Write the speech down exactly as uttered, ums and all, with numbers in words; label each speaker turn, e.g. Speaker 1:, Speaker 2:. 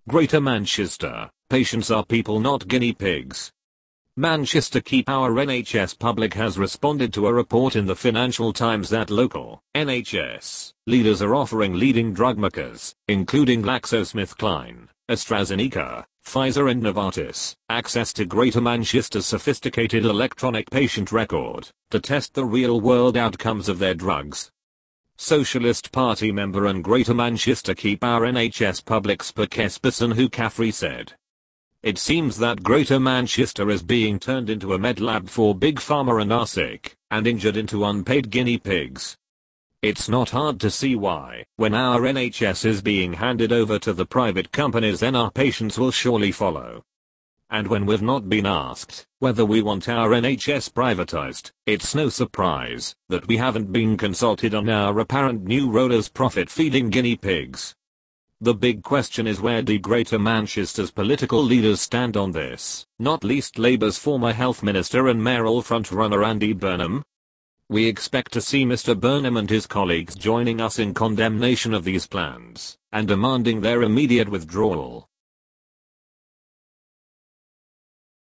Speaker 1: Greater Manchester, patients are people not guinea pigs. Manchester Keep Our N H S Public has responded to a report in the Financial Times that local N H S leaders are offering leading drug makers, including GlaxoSmithKline, AstraZeneca, Pfizer and Novartis, access to Greater Manchester's sophisticated electronic patient record to test the real-world outcomes of their drugs. Socialist Party member and Greater Manchester Keep Our N H S Public spokesperson Hugh Caffrey said, "It seems that Greater Manchester is being turned into a med lab for Big Pharma and our sick and injured into unpaid guinea pigs. It's not hard to see why, when our N H S is being handed over to the private companies, then our patients will surely follow. And when we've not been asked whether we want our N H S privatized, it's no surprise that we haven't been consulted on our apparent new role as profit-feeding guinea pigs." The big question is, where do Greater Manchester's political leaders stand on this, not least Labour's former health minister and mayoral frontrunner Andy Burnham? We expect to see Mister Burnham and his colleagues joining us in condemnation of these plans and demanding their immediate withdrawal.